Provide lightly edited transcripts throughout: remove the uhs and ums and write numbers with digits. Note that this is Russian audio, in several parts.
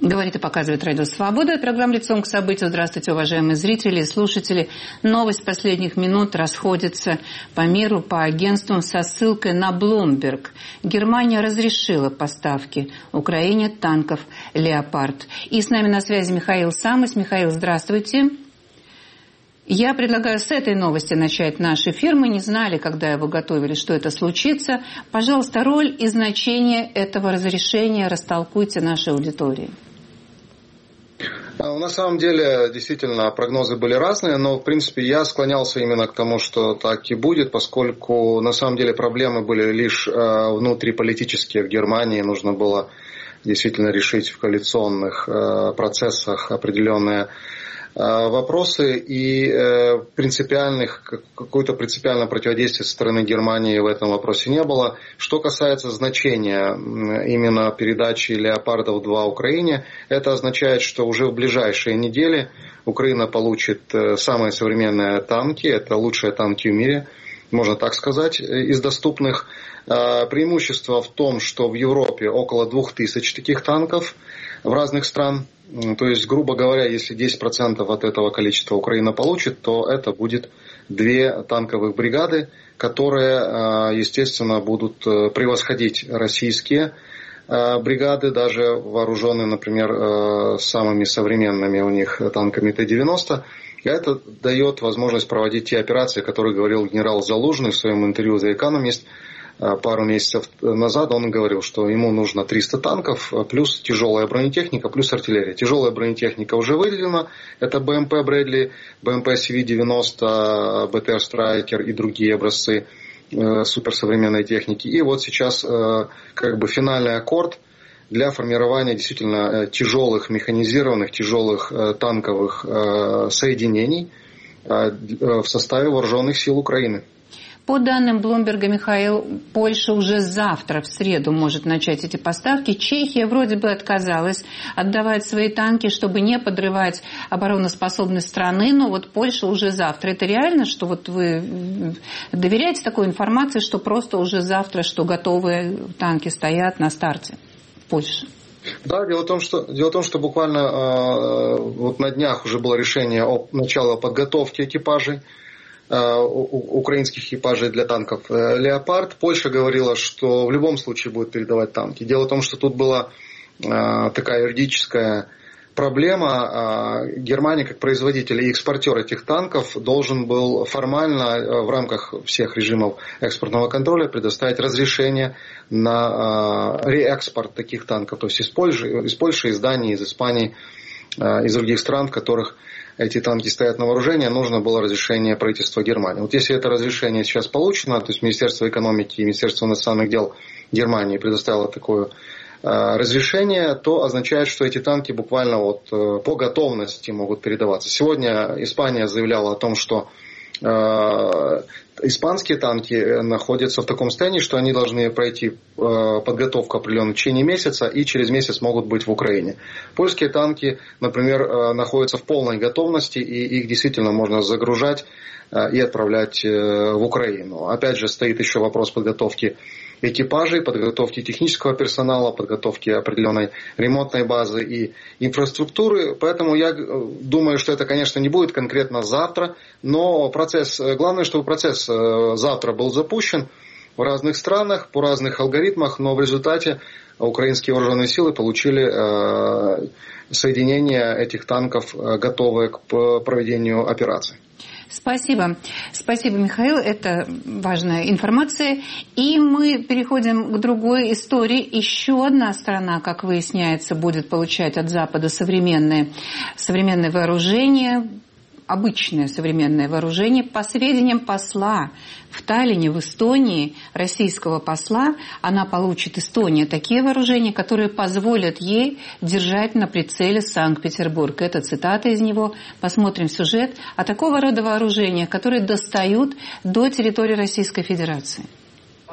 Говорит и показывает Радио Свобода. Программа «Лицом к событию». Здравствуйте, уважаемые зрители и слушатели. Новость последних минут расходится по миру, по агентствам со ссылкой на Bloomberg. Германия разрешила поставки Украине танков «Леопард». И с нами на связи Михаил Самос. Михаил, здравствуйте. Я предлагаю с этой новости начать наш эфир. Мы не знали, когда его готовили, что это случится. Пожалуйста, роль и значение этого разрешения растолкуйте нашей аудитории. На самом деле, действительно, прогнозы были разные, но, в принципе, я склонялся именно к тому, что так и будет, поскольку, на самом деле, проблемы были лишь внутриполитические в Германии. Нужно было действительно решить в коалиционных процессах определенные вопросы, и какое-то принципиальное противодействие со стороны Германии в этом вопросе не было. Что касается значения именно передачи «Леопардов-2» Украине, это означает, что уже в ближайшие недели Украина получит самые современные танки, это лучшие танки в мире, можно так сказать, из доступных. Преимущество в том, что в Европе около 2000 таких танков в разных стран. То есть, грубо говоря, если 10% от этого количества Украина получит, то это будет 2 танковых бригады, которые, естественно, будут превосходить российские бригады, даже вооруженные, например, самыми современными у них танками Т-90. И это дает возможность проводить те операции, о которых говорил генерал Залужный в своем интервью The Economist. Пару месяцев назад он говорил, что ему нужно 300 танков, плюс тяжелая бронетехника, плюс артиллерия. Тяжелая бронетехника уже выделена. Это БМП Брэдли, БМП CV-90, БТР Страйкер и другие образцы суперсовременной техники. И вот сейчас финальный аккорд для формирования действительно тяжелых механизированных, тяжелых танковых соединений в составе вооруженных сил Украины. По данным Блумберга, Михаил, Польша уже завтра, в среду, может начать эти поставки. Чехия вроде бы отказалась отдавать свои танки, чтобы не подрывать обороноспособность страны, но вот Польша уже завтра. Это реально, что вот вы доверяете такой информации, что просто уже завтра, что готовые танки стоят на старте в Польше? Да, дело в том, что буквально вот на днях уже было решение о начале подготовки экипажей, украинских экипажей для танков «Леопард». Польша говорила, что в любом случае будет передавать танки. Дело в том, что тут была такая юридическая проблема. Германия, как производитель и экспортер этих танков, должен был формально в рамках всех режимов экспортного контроля предоставить разрешение на реэкспорт таких танков. То есть из Польши, из Дании, из Испании, из других стран, в которых эти танки стоят на вооружении, нужно было разрешение правительства Германии. Вот если это разрешение сейчас получено, то есть Министерство экономики и Министерство иностранных дел Германии предоставило такое разрешение, то означает, что эти танки буквально вот по готовности могут передаваться. Сегодня Испания заявляла о том, что испанские танки находятся в таком состоянии, что они должны пройти подготовку определенную в течение месяца и через месяц могут быть в Украине. Польские танки, например, находятся в полной готовности, и их действительно можно загружать и отправлять в Украину. Опять же, стоит еще вопрос подготовки экипажей, подготовки технического персонала, подготовки определенной ремонтной базы и инфраструктуры. Поэтому я думаю, что это, конечно, не будет конкретно завтра, но главное, чтобы процесс завтра был запущен в разных странах, по разных алгоритмах, но в результате украинские вооруженные силы получили соединение этих танков, готовые к проведению операций. Спасибо. Спасибо, Михаил. Это важная информация. И мы переходим к другой истории. Еще одна страна, как выясняется, будет получать от Запада современное вооружение, обычное современное вооружение. По сведениям посла в Таллине, в Эстонии, российского посла, она получит, Эстония, такие вооружения, которые позволят ей держать на прицеле Санкт-Петербург. Это цитата из него. Посмотрим сюжет. А такого рода вооружения, которые достают до территории Российской Федерации.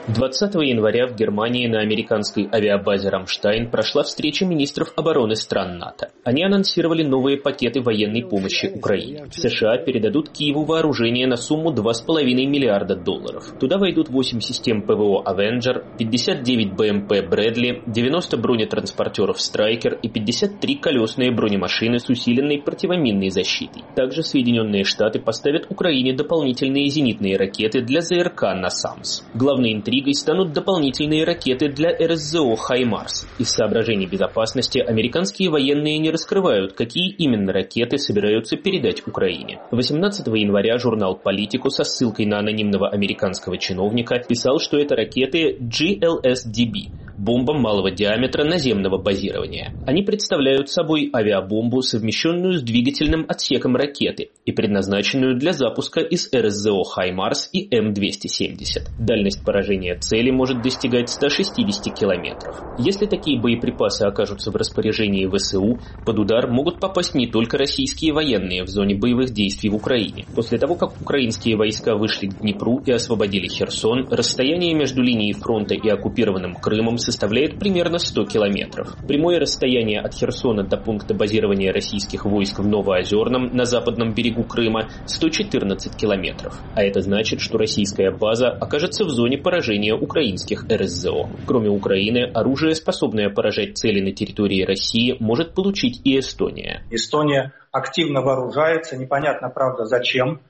20 января в Германии на американской авиабазе «Рамштайн» прошла встреча министров обороны стран НАТО. Они анонсировали новые пакеты военной помощи Украине. США передадут Киеву вооружение на сумму $2,5 миллиарда. Туда войдут 8 систем ПВО «Авенджер», 59 БМП «Брэдли», 90 бронетранспортеров «Страйкер» и 53 колесные бронемашины с усиленной противоминной защитой. Также Соединенные Штаты поставят Украине дополнительные зенитные ракеты для ЗРК «Насамс». Главной интригой станут дополнительные ракеты для РСЗО «Хаймарс». Из соображений безопасности американские военные не раскрывают, какие именно ракеты собираются передать Украине. 18 января журнал «Политику» со ссылкой на анонимного американского чиновника писал, что это ракеты GLSDB – бомба малого диаметра наземного базирования. Они представляют собой авиабомбу, совмещенную с двигательным отсеком ракеты и предназначенную для запуска из РСЗО «Хаймарс» и М-270. Дальность поражения цели может достигать 160 километров. Если такие боеприпасы окажутся в распоряжении ВСУ, под удар могут попасть не только российские военные в зоне боевых действий в Украине. После того, как украинские войска вышли к Днепру и освободили Херсон, расстояние между линией фронта и оккупированным Крымом составляет примерно 100 километров. Прямое расстояние от Херсона до пункта базирования российских войск в Новоозерном на западном берегу Крыма 114 километров. А это значит, что российская база окажется в зоне поражения украинских РСЗО. Кроме Украины, оружие, способное поражать цели на территории России, может получить и Эстония. Эстония активно вооружается, непонятно, правда, зачем.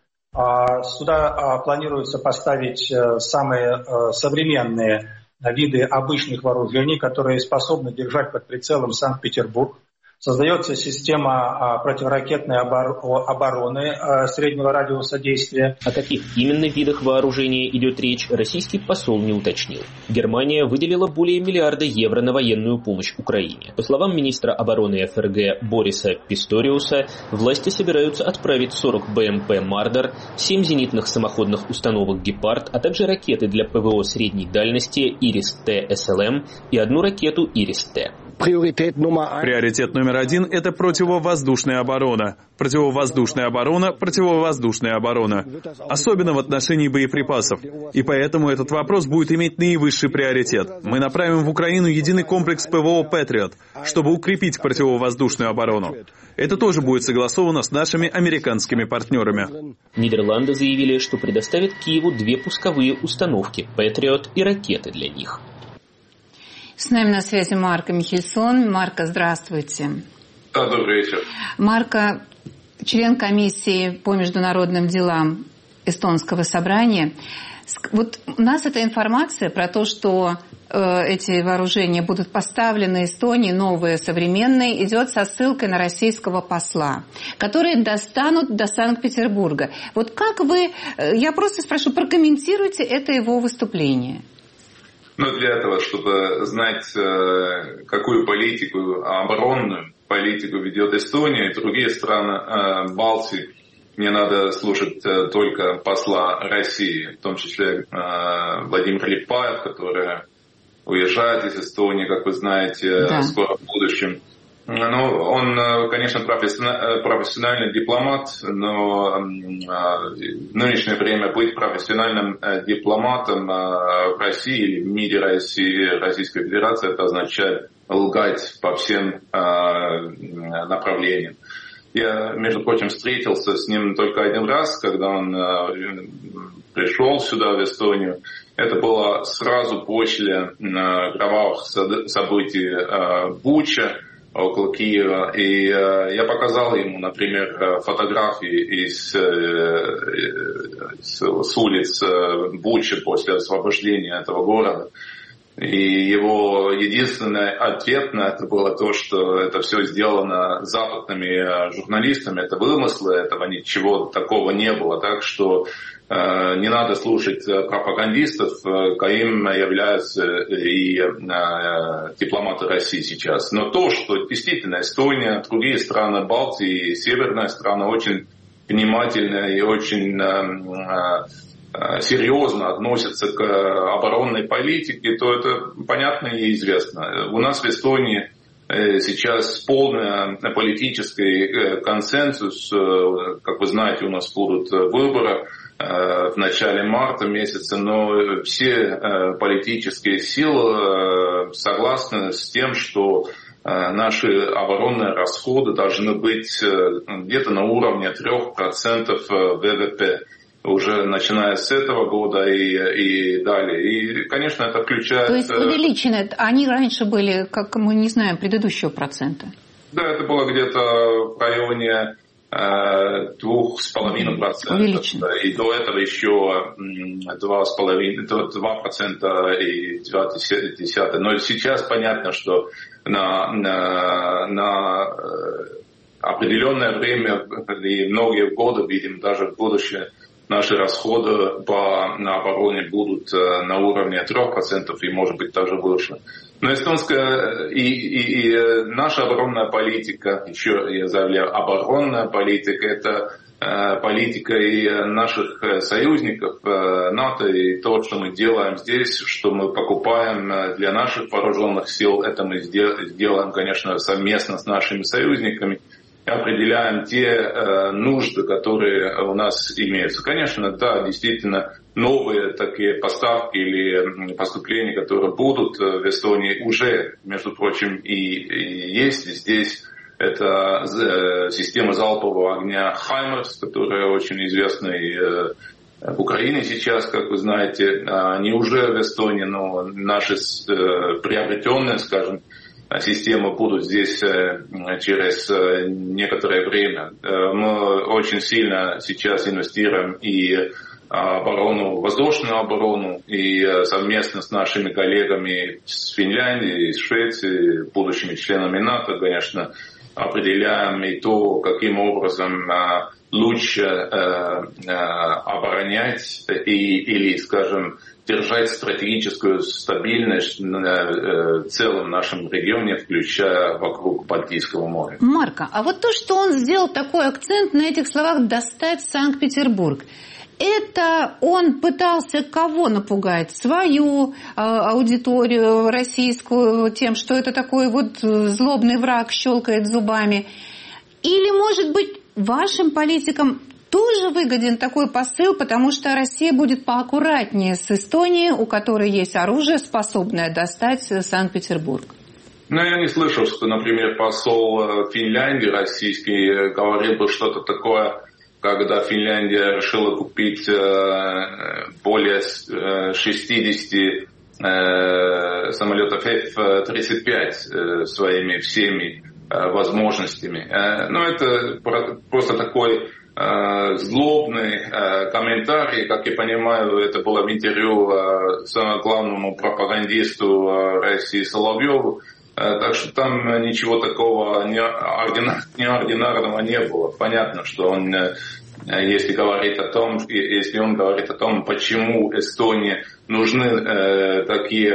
Сюда планируется поставить самые современные виды обычных вооружений, которые способны держать под прицелом Санкт-Петербург. Создается система противоракетной обороны среднего радиуса действия. О каких именно видах вооружения идет речь, российский посол не уточнил. Германия выделила более миллиарда евро на военную помощь Украине. По словам министра обороны ФРГ Бориса Писториуса, власти собираются отправить 40 БМП «Мардер», 7 зенитных самоходных установок «Гепард», а также ракеты для ПВО средней дальности «Ирис-Т СЛМ» и одну ракету «Ирис-Т». Приоритет номер 1 – это противовоздушная оборона. Противовоздушная оборона, противовоздушная оборона. Особенно в отношении боеприпасов. И поэтому этот вопрос будет иметь наивысший приоритет. Мы направим в Украину единый комплекс ПВО «Патриот», чтобы укрепить противовоздушную оборону. Это тоже будет согласовано с нашими американскими партнерами. Нидерланды заявили, что предоставят Киеву 2 пусковые установки «Патриот» и ракеты для них. С нами на связи Марко Михельсон. Марко, здравствуйте. Да, добрый вечер. Марко, член комиссии по международным делам Эстонского собрания. Вот у нас эта информация про то, что эти вооружения будут поставлены Эстонии, новые, современные, идет со ссылкой на российского посла, которые достанут до Санкт-Петербурга. Вот как вы, я просто спрошу, прокомментируйте это его выступление. Ну, для этого, чтобы знать, какую политику, оборонную политику ведет Эстония и другие страны Балтии, мне надо слушать только посла России, в том числе Владимир Липаев, который уезжает из Эстонии, как вы знаете, скоро в будущем. Ну, он, конечно, профессиональный дипломат, но в нынешнее время быть профессиональным дипломатом в России или в мире России, Российской Федерации, это означает лгать по всем направлениям. Я, между прочим, встретился с ним только один раз, когда он пришел сюда, в Эстонию. Это было сразу после кровавых событий Буча, около Киева, и я показал ему, например, фотографии с улиц Бучи после освобождения этого города. И его единственный ответ на это было то, что это все сделано западными журналистами, это вымыслы, этого ничего такого не было. Так что не надо слушать пропагандистов, коим являются и дипломаты России сейчас. Но то, что действительно Эстония, другие страны Балтии, северные страны очень внимательно и очень серьезно относятся к оборонной политике, то это понятно и известно. У нас в Эстонии сейчас полный политический консенсус. Как вы знаете, у нас будут выборы в начале марта месяца, но все политические силы согласны с тем, что наши оборонные расходы должны быть где-то на уровне 3% ВВП. Уже начиная с этого года и далее. И, конечно, это включает... То есть увеличены. Они раньше были, как мы не знаем, предыдущего процента. Да, это было где-то в районе 2,5%. И до этого еще 2,5% и 0,2%. Но сейчас понятно, что на определенное время и многие годы, видим, даже в будущем, наши расходы на обороне будут на уровне 3% и, может быть, даже выше. Но эстонская и наша оборонная политика, еще я заявляю, оборонная политика, это политика и наших союзников НАТО, и то, что мы делаем здесь, что мы покупаем для наших вооруженных сил, это мы сделаем, конечно, совместно с нашими союзниками. Определяем те нужды, которые у нас имеются. Конечно, да, действительно, новые такие поставки или поступления, которые будут в Эстонии, уже, между прочим, и есть здесь. Это система залпового огня «Хаймерс», которая очень известна и в Украине сейчас, как вы знаете. Они уже в Эстонии, но наши приобретенные, скажем, системы будут здесь через некоторое время. Мы очень сильно сейчас инвестируем и оборону, воздушную оборону, и совместно с нашими коллегами с Финляндии, с Швеции, будущими членами НАТО, конечно, определяем и то, каким образом лучше оборонять или, скажем, держать стратегическую стабильность в целом нашем регионе, включая вокруг Балтийского моря. Марко, а вот то, что он сделал такой акцент на этих словах «достать Санкт-Петербург», это он пытался кого напугать? Свою аудиторию российскую тем, что это такой вот злобный враг щелкает зубами? Или, может быть, вашим политикам тоже выгоден такой посыл, потому что Россия будет поаккуратнее с Эстонией, у которой есть оружие, способное достать Санкт-Петербург? Ну, я не слышал, что, например, посол Финляндии российский говорил бы что-то такое, когда Финляндия решила купить более 60 самолетов F-35 своими всеми возможностями. Ну, это просто такой злобный комментарий, как я понимаю, это было в интервью самому главному пропагандисту России Соловьеву, так что там ничего такого неординарного не было. Понятно, что он, если он говорит о том, почему Эстонии нужны такие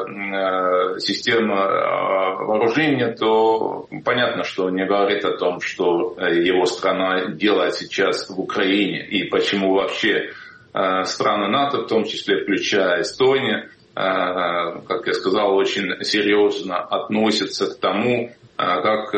системы вооружения, то понятно, что он не говорит о том, что его страна делает сейчас в Украине, и почему вообще страны НАТО, в том числе включая Эстонию, как я сказал, очень серьезно относятся к тому, как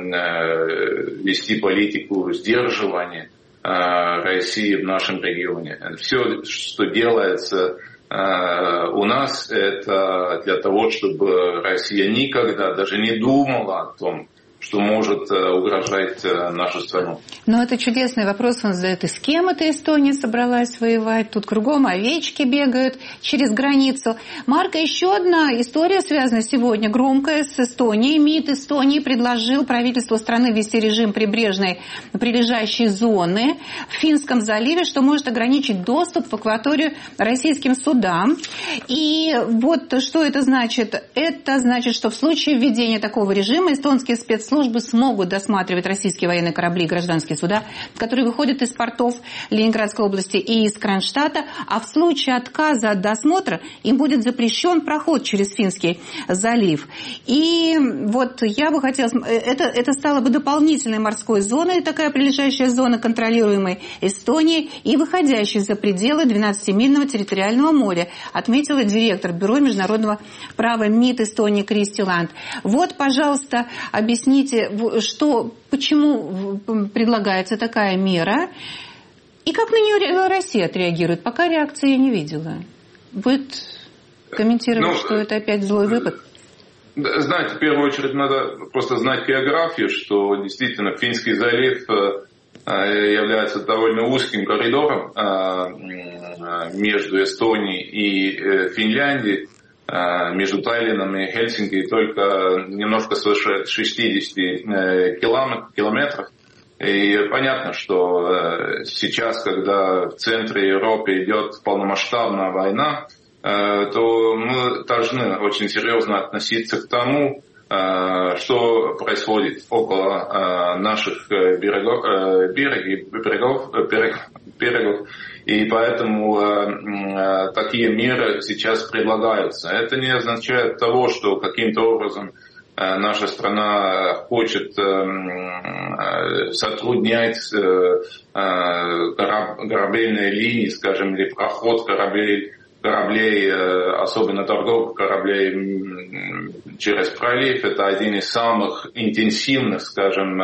вести политику сдерживания России в нашем регионе. Все, что делается у нас, это для того, чтобы Россия никогда даже не думала о том, что может угрожать нашу страну. Но это чудесный вопрос, он задает, и с кем эта Эстония собралась воевать? Тут кругом овечки бегают через границу. Марко, еще одна история связана сегодня, громкая, с Эстонией. МИД Эстонии предложил правительству страны ввести режим прибрежной прилежащей зоны в Финском заливе, что может ограничить доступ в акваторию российским судам. И вот что это значит? Это значит, что в случае введения такого режима эстонские спецслужбы смогут досматривать российские военные корабли и гражданские суда, которые выходят из портов Ленинградской области и из Кронштадта, а в случае отказа от досмотра им будет запрещен проход через Финский залив. И вот я бы хотела... Это стало бы дополнительной морской зоной, такая прилежащая зона, контролируемой Эстонией и выходящей за пределы 12-мильного территориального моря, отметила директор Бюро международного права МИД Эстонии Кристи Ланд. Вот, пожалуйста, объясните, почему предлагается такая мера, И как на нее Россия отреагирует? Пока реакции я не видела. Будет комментировать, что это опять злой выпад? Знаете, в первую очередь надо просто знать географию, что действительно Финский залив является довольно узким коридором между Эстонией и Финляндией, между Таллином и Хельсинки только немножко свыше 60 километров. И понятно, что сейчас, когда в центре Европы идет полномасштабная война, то мы должны очень серьезно относиться к тому, что происходит около наших берегов. И поэтому такие меры сейчас предлагаются. Это не означает того, что каким-то образом наша страна хочет сотруднять корабельные линии, скажем, или проход кораблей, особенно торговых кораблей через пролив. Это один из самых интенсивных, скажем,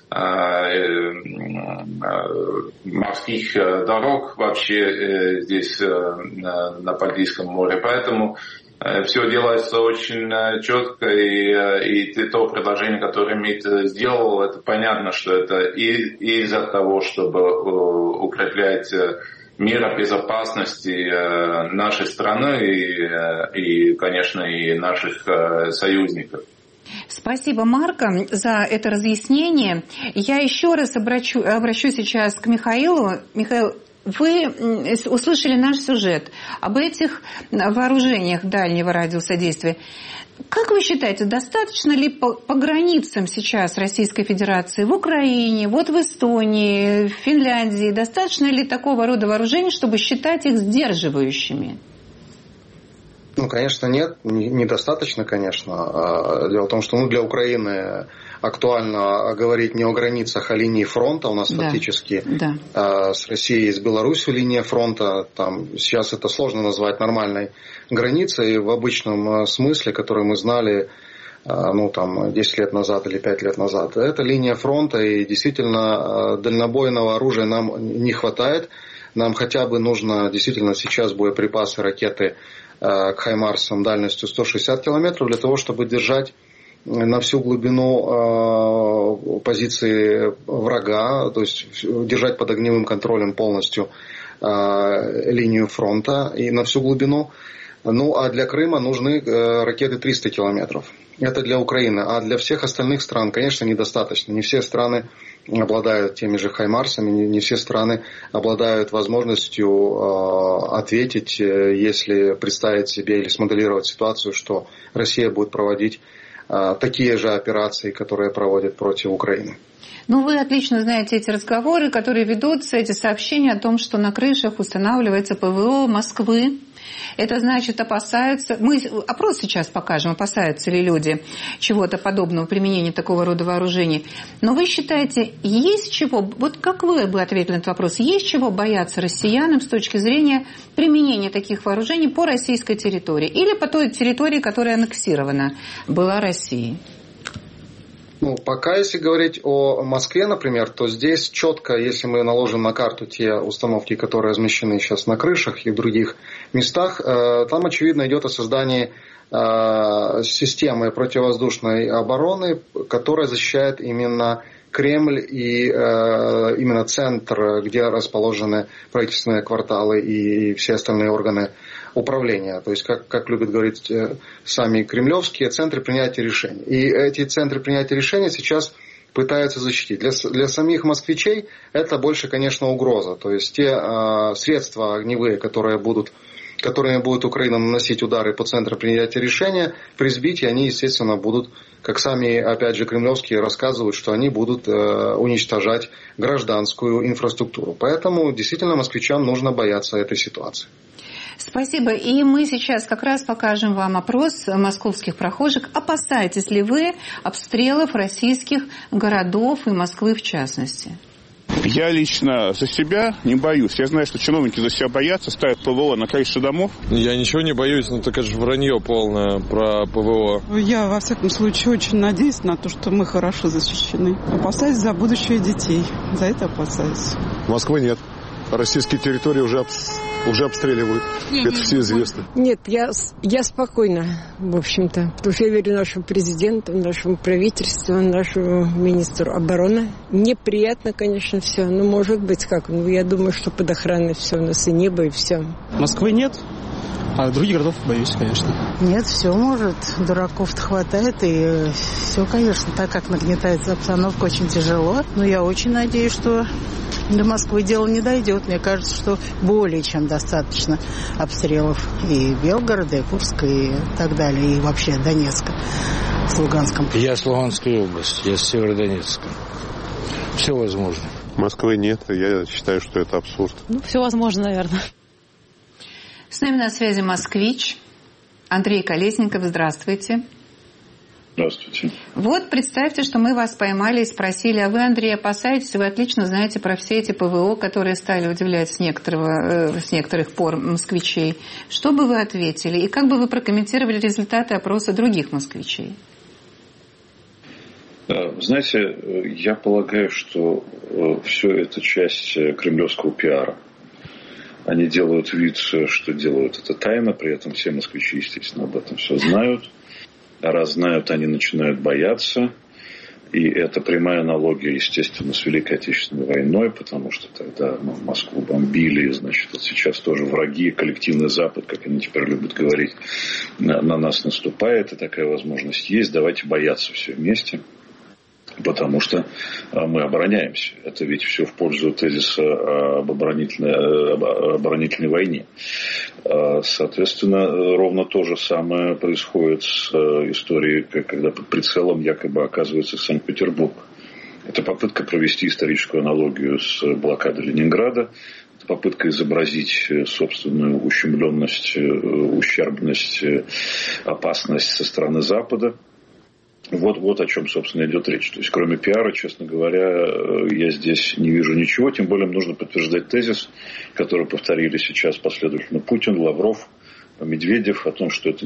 морских дорог вообще здесь на Балтийском море. Поэтому все делается очень четко, и то предложение, которое МИД сделал, это понятно, что это и из-за того, чтобы укреплять меры безопасности нашей страны и, конечно, и наших союзников. Спасибо, Марко, за это разъяснение. Я еще раз обращусь сейчас к Михаилу. Михаил, вы услышали наш сюжет об этих вооружениях дальнего радиуса действия. Как вы считаете, достаточно ли по границам сейчас Российской Федерации в Украине, вот в Эстонии, в Финляндии, достаточно ли такого рода вооружений, чтобы считать их сдерживающими? Конечно, нет, недостаточно, конечно. Дело в том, что для Украины актуально говорить не о границах, а линии фронта. У нас фактически с Россией и с Беларусью линия фронта. Там сейчас это сложно назвать нормальной границей в обычном смысле, которую мы знали 10 лет назад или 5 лет назад. Это линия фронта, и действительно дальнобойного оружия нам не хватает. Нам хотя бы нужно действительно сейчас боеприпасы, ракеты к «Хаймарсам» дальностью 160 километров для того, чтобы держать на всю глубину позиции врага, то есть держать под огневым контролем полностью линию фронта и на всю глубину. А для Крыма нужны ракеты 300 километров. Это для Украины. А для всех остальных стран, конечно, недостаточно. Не все страны обладают теми же «Хаймарсами», не все страны обладают возможностью ответить, если представить себе или смоделировать ситуацию, что Россия будет проводить такие же операции, которые проводят против Украины. Вы отлично знаете эти разговоры, которые ведутся, эти сообщения о том, что на крышах устанавливается ПВО Москвы. Это значит, опасаются... Мы опрос сейчас покажем, опасаются ли люди чего-то подобного, применения такого рода вооружений. Но вы считаете, есть чего... Вот как вы бы ответили на этот вопрос? Есть чего бояться россиянам с точки зрения применения таких вооружений по российской территории? Или по той территории, которая аннексирована была Россией? Пока, если говорить о Москве, например, то здесь четко, если мы наложим на карту те установки, которые размещены сейчас на крышах и в других местах, там, очевидно, идет о создании системы противовоздушной обороны, которая защищает именно Кремль и именно центр, где расположены правительственные кварталы и все остальные органы управления. То есть, как любят говорить сами кремлевские, центры принятия решений. И эти центры принятия решений сейчас пытаются защитить. Для самих москвичей это больше, конечно, угроза. То есть, те средства огневые, которыми будет Украина наносить удары по центру принятия решения, при сбитии они, естественно, будут, как сами, опять же, кремлевские рассказывают, что они будут уничтожать гражданскую инфраструктуру. Поэтому, действительно, москвичам нужно бояться этой ситуации. Спасибо. И мы сейчас как раз покажем вам опрос московских прохожих. Опасаетесь ли вы обстрелов российских городов и Москвы в частности? Я лично за себя не боюсь. Я знаю, что чиновники за себя боятся, ставят ПВО на крыши домов. Я ничего не боюсь, но это же вранье полное про ПВО. Я, во всяком случае, очень надеюсь на то, что мы хорошо защищены. Опасаюсь за будущее детей. За это опасаюсь. Москвы нет. российские территории уже обстреливают. Это все известно. Нет, я спокойна, в общем-то. Потому что я верю нашему президенту, нашему правительству, нашему министру обороны. Неприятно, конечно, все. Но может быть как. Я думаю, что под охраной все у нас и небо, и все. Москвы нет. А других городов боюсь, конечно. Нет, все может. Дураков-то хватает. И все, конечно, так как нагнетается обстановка, очень тяжело. Но я очень надеюсь, что до Москвы дело не дойдет. Мне кажется, что более чем достаточно обстрелов и Белгорода, и Курска, и так далее. И вообще Донецка с Луганском. Я с Луганской области, я с Северодонецка. Все возможно. Москвы нет. Я считаю, что это абсурд. Все возможно, наверное. С нами на связи москвич Андрей Колесников. Здравствуйте. Здравствуйте. Вот представьте, что мы вас поймали и спросили, а вы, Андрей, опасаетесь? Вы отлично знаете про все эти ПВО, которые стали удивлять с некоторых пор москвичей. Что бы вы ответили? И как бы вы прокомментировали результаты опроса других москвичей? Знаете, я полагаю, что все это часть кремлевского пиара. Они делают вид, что делают это тайно, при этом все москвичи, естественно, об этом все знают. А раз знают, они начинают бояться. И это прямая аналогия, естественно, с Великой Отечественной войной, потому что тогда Москву бомбили, значит, вот сейчас тоже враги, коллективный Запад, как они теперь любят говорить, на нас наступает, и такая возможность есть. Давайте бояться все вместе. Потому что мы обороняемся. Это ведь все в пользу тезиса об оборонительной войне. Соответственно, ровно то же самое происходит с историей, когда под прицелом якобы оказывается Санкт-Петербург. Это попытка провести историческую аналогию с блокадой Ленинграда. Это попытка изобразить собственную ущемленность, ущербность, опасность со стороны Запада. Вот о чем, собственно, идет речь. То есть, кроме пиара, честно говоря, я здесь не вижу ничего. Тем более, нужно подтверждать тезис, который повторили сейчас последовательно Путин, Лавров, Медведев, о том, что это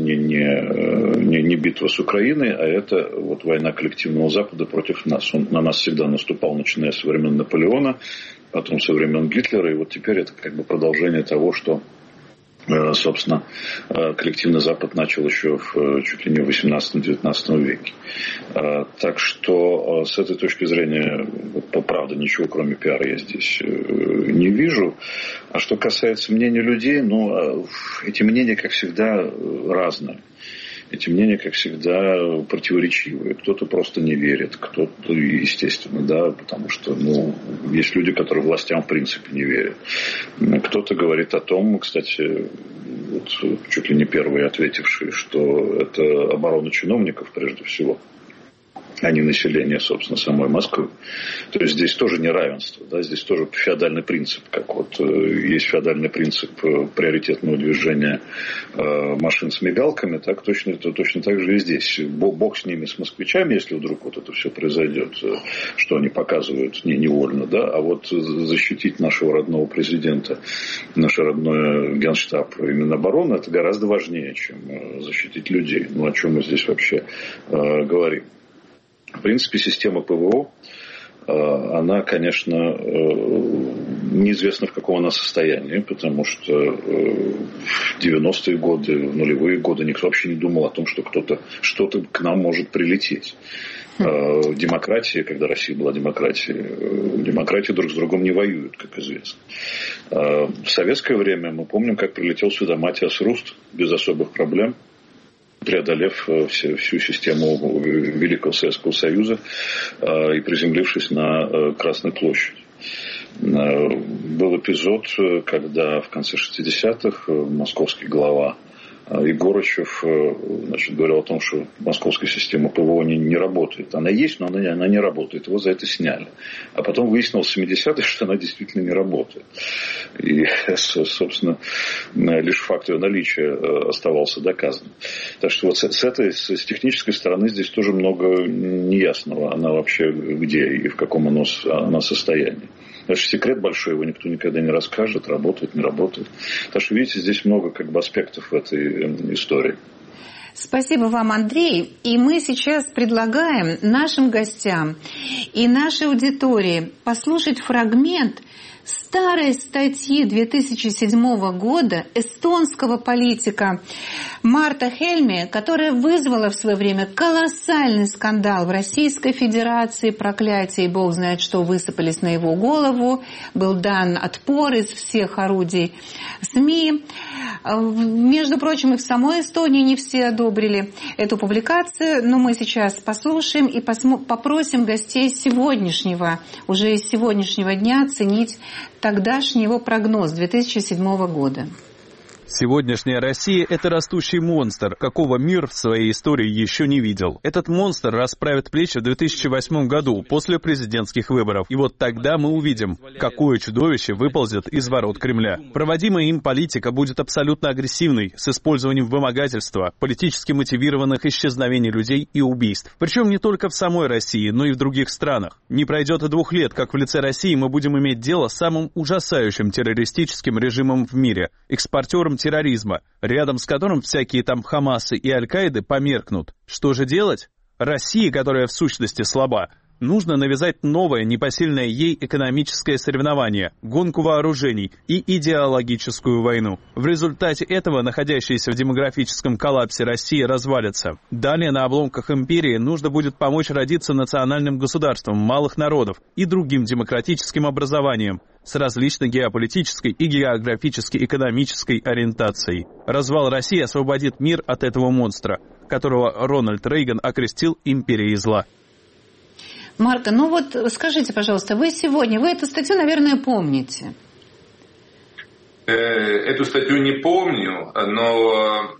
не битва с Украиной, а это вот война коллективного Запада против нас. Он на нас всегда наступал, начиная со времен Наполеона, потом со времен Гитлера, и вот теперь это как бы продолжение того, что собственно, коллективный Запад начал еще чуть ли не в 18-19 веке. Так что с этой точки зрения, правда, ничего кроме пиара я здесь не вижу. А что касается мнений людей, эти мнения, как всегда, разные. Эти мнения, как всегда, противоречивые. Кто-то просто не верит, кто-то, естественно, да, потому что, есть люди, которые властям в принципе не верят. Кто-то говорит о том, кстати, вот, чуть ли не первые ответившие, что это оборона чиновников прежде всего, а не население, собственно, самой Москвы. То есть здесь тоже неравенство, да, здесь тоже феодальный принцип, как вот есть феодальный принцип приоритетного движения машин с мигалками, так точно так же и здесь. Бог с ними, с москвичами, если вдруг вот это все произойдет, что они показывают невольно, да, а вот защитить нашего родного президента, наш родной генштаб и Минобороны, это гораздо важнее, чем защитить людей. О чем мы здесь вообще говорим? В принципе, система ПВО, она, конечно, неизвестна, в каком она состоянии, потому что в 90-е годы, в нулевые годы никто вообще не думал о том, что что-то к нам может прилететь. Демократия, когда Россия была демократии друг с другом не воюют, как известно. В советское время мы помним, как прилетел сюда Матиас Руст без особых проблем, преодолев всю систему Великого Советского Союза и приземлившись на Красной площади. Был эпизод, когда в конце 60-х московский глава Егорычев, говорил о том, что московская система ПВО не работает. Она есть, но она не работает. Его за это сняли. А потом выяснилось в 70-х, что она действительно не работает. И, собственно, лишь факт ее наличия оставался доказанным. Так что вот с технической стороны здесь тоже много неясного. Она вообще где и в каком она состоянии. Это же секрет большой, его никто никогда не расскажет, работает, не работает. Так что, видите, здесь много аспектов в этой истории. Спасибо вам, Андрей. И мы сейчас предлагаем нашим гостям и нашей аудитории послушать фрагмент старой статьи 2007 года эстонского политика Марта Хельме, которая вызвала в свое время колоссальный скандал в Российской Федерации, проклятие, и бог знает что, высыпались на его голову, был дан отпор из всех орудий СМИ. Между прочим, и в самой Эстонии не все одобрили эту публикацию, но мы сейчас послушаем и попросим гостей уже из сегодняшнего дня оценить тогдашний его прогноз 2007 года. Сегодняшняя Россия – это растущий монстр, какого мир в своей истории еще не видел. Этот монстр расправит плечи в 2008 году, после президентских выборов. И вот тогда мы увидим, какое чудовище выползет из ворот Кремля. Проводимая им политика будет абсолютно агрессивной, с использованием вымогательства, политически мотивированных исчезновений людей и убийств. Причем не только в самой России, но и в других странах. Не пройдет и 2 лет, как в лице России мы будем иметь дело с самым ужасающим террористическим режимом в мире, экспортером терроризма, рядом с которым всякие там Хамасы и Аль-Каиды померкнут. Что же делать? России, которая в сущности слаба, нужно навязать новое, непосильное ей экономическое соревнование, гонку вооружений и идеологическую войну. В результате этого находящаяся в демографическом коллапсе Россия развалится. Далее на обломках империи нужно будет помочь родиться национальным государствам малых народов и другим демократическим образованиям с различной геополитической и географически-экономической ориентацией. Развал России освободит мир от этого монстра, которого Рональд Рейган окрестил империей зла. Марта, ну вот скажите, пожалуйста, вы эту статью, наверное, помните? Эту статью не помню, но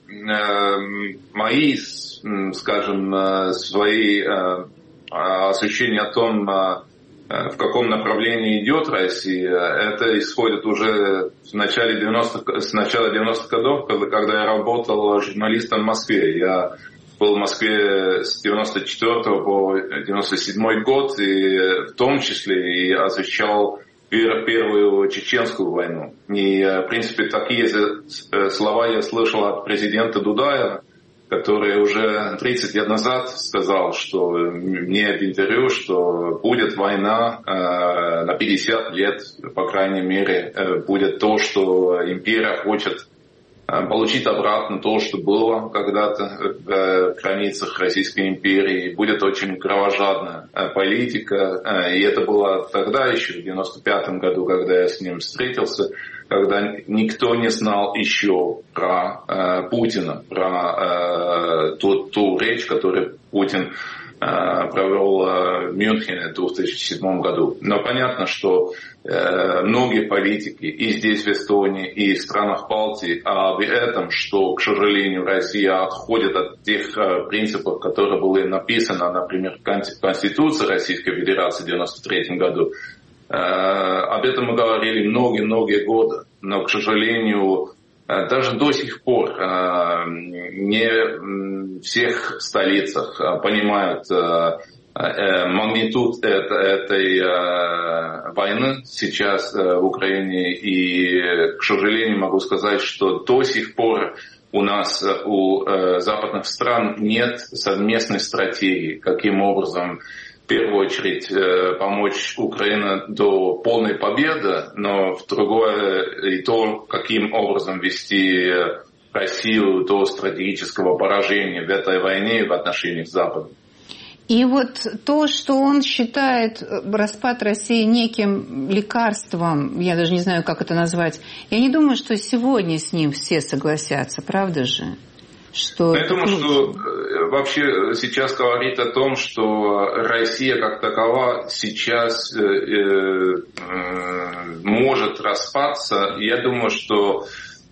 мои, скажем, свои ощущения о том, в каком направлении идет Россия, это исходит уже с начала 90-х годов, когда я работал журналистом в Москве. Я был в Москве с 94 по 97 год, и в том числе и освещал Первую Чеченскую войну. И, в принципе, такие слова я слышал от президента Дудаева, который уже 30 лет назад сказал, что мне в интервью, что будет война на 50 лет, по крайней мере, будет то, что империя хочет получить обратно то, что было когда-то в границах Российской империи. Будет очень кровожадная политика. И это было тогда еще, в 95 году, когда я с ним встретился, когда никто не знал еще про Путина, про ту речь, которую Путин провел в Мюнхене в 2007 году. Но понятно, что многие политики и здесь, в Эстонии, и в странах Балтии об этом, что, к сожалению, Россия отходит от тех принципов, которые были написаны, например, в Конституции Российской Федерации в 1993 году. Об этом мы говорили многие годы, но, к сожалению, даже до сих пор не в всех столицах понимают магнитуд этой войны сейчас в Украине. И, к сожалению, могу сказать, что до сих пор у нас, у западных стран, нет совместной стратегии, каким образом в первую очередь помочь Украине до полной победы, но в другое и то, каким образом вести Россию до стратегического поражения в этой войне в отношениях с Западом. И вот то, что он считает распад России неким лекарством, я даже не знаю, как это назвать, я не думаю, что сегодня с ним все согласятся, правда же? Я думаю, что вообще сейчас говорить о том, что Россия как такова сейчас может распасться, я думаю, что,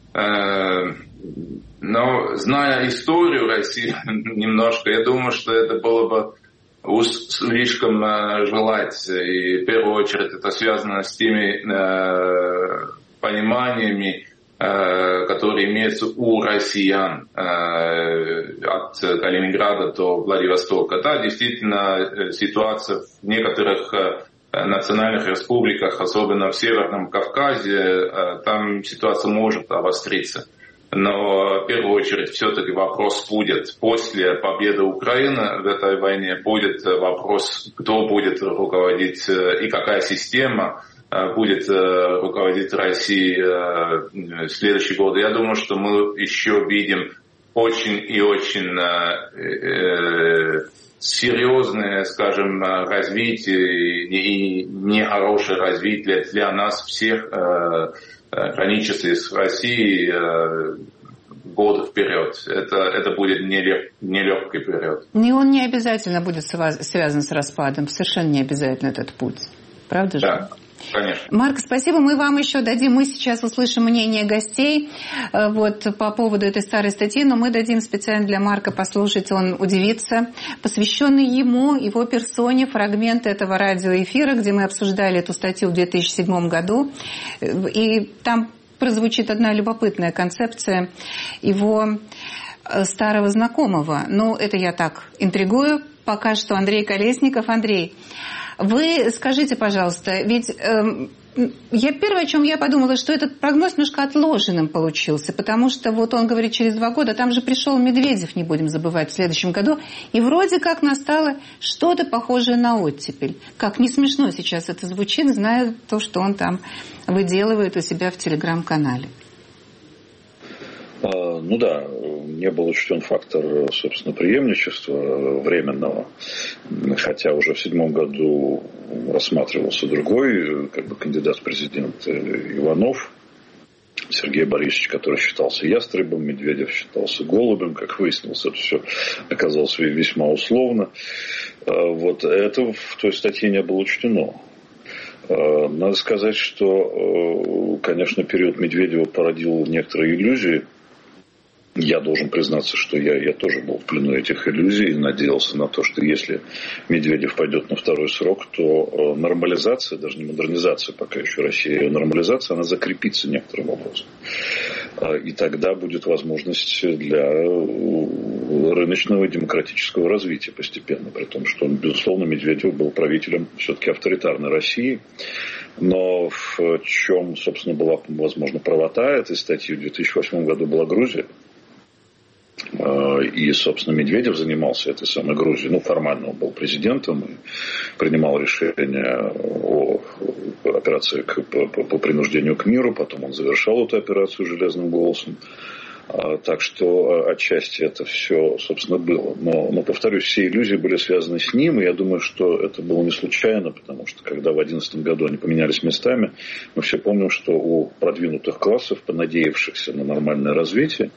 но зная историю России немножко, я думаю, что это было бы уж слишком желать. И в первую очередь это связано с теми пониманиями, которые имеются у россиян от Калининграда до Владивостока. Да, действительно, ситуация в некоторых национальных республиках, особенно в Северном Кавказе, там ситуация может обостриться. Но в первую очередь все-таки вопрос будет после победы Украины в этой войне, будет вопрос, кто будет руководить и какая система будет руководить Россией в следующий год. Я думаю, что мы еще видим очень и очень серьезное, скажем, развитие и нехорошее развитие для нас всех, граничащих с Россией, годы вперед. Это будет нелегкий период. И он не обязательно будет связан с распадом. Совершенно не обязательно этот путь. Правда же? Да. Конечно. Марк, спасибо. Мы вам еще дадим, мы сейчас услышим мнение гостей по поводу этой старой статьи, но мы дадим специально для Марка послушать, он удивится, посвященный ему, его персоне, фрагмент этого радиоэфира, где мы обсуждали эту статью в 2007 году. И там прозвучит одна любопытная концепция его старого знакомого. Но это я так интригую. Пока что Андрей Колесников. Андрей, вы скажите, пожалуйста, ведь первое, о чем я подумала, что этот прогноз немножко отложенным получился, потому что вот он говорит через 2 года, там же пришел Медведев, не будем забывать, в следующем году, и вроде как настало что-то похожее на оттепель. Как не смешно сейчас это звучит, зная то, что он там выделывает у себя в телеграм-канале. Ну да, не был учтен фактор, собственно, преемничества временного, хотя уже в 2007 году рассматривался другой, кандидат в президенты Иванов, Сергей Борисович, который считался ястребом, Медведев считался голубем, как выяснилось, это все оказалось весьма условно. Вот это в той статье не было учтено. Надо сказать, что, конечно, период Медведева породил некоторые иллюзии. Я должен признаться, что я тоже был в плену этих иллюзий и надеялся на то, что если Медведев пойдет на 2-й срок, то нормализация, даже не модернизация пока еще России, а нормализация, она закрепится некоторым образом. И тогда будет возможность для рыночного и демократического развития постепенно, при том, что, безусловно, Медведев был правителем все-таки авторитарной России. Но в чем, собственно, была, возможно, правота этой статьи? В 2008 году была Грузия. И, собственно, Медведев занимался этой самой Грузией. Формально он был президентом и принимал решения о операции по принуждению к миру. Потом он завершал эту операцию железным голосом. Так что отчасти это все, собственно, было. Но, повторюсь, все иллюзии были связаны с ним, и я думаю, что это было не случайно, потому что когда в 2011 году они поменялись местами, мы все помним, что у продвинутых классов, понадеявшихся на нормальное развитие,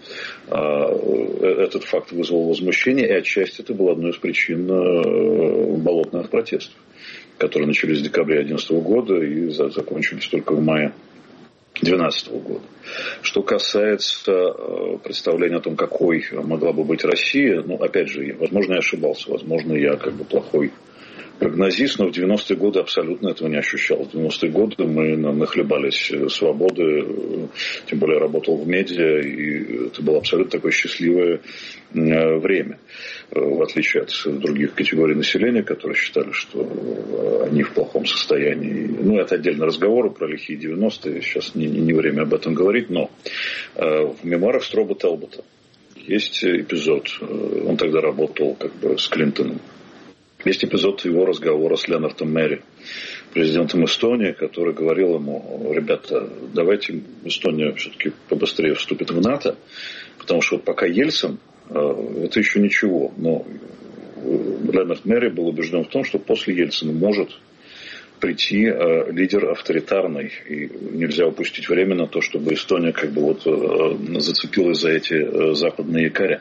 этот факт вызвал возмущение, и отчасти это было одной из причин болотных протестов, которые начались в декабре 2011 года и закончились только в мае 2012 года. Что касается представления о том, какой могла бы быть Россия, опять же, возможно, я ошибался, возможно, я плохой прогнозист, но в 90-е годы абсолютно этого не ощущал. В 90-е годы мы нахлебались свободы, тем более я работал в медиа, и это было абсолютно такое счастливое время. В отличие от других категорий населения, которые считали, что они в плохом состоянии. Это отдельный разговор про лихие 90-е, сейчас не время об этом говорить, но в мемуарах Строба Телбота есть эпизод, он тогда работал с Клинтоном. Есть эпизод его разговора с Ленартом Мэри, президентом Эстонии, который говорил ему: ребята, давайте Эстония все-таки побыстрее вступит в НАТО, потому что пока Ельцин, это еще ничего. Но Ленард Мэри был убежден в том, что после Ельцина может прийти лидер авторитарный, и нельзя упустить время на то, чтобы Эстония зацепилась за эти западные якоря.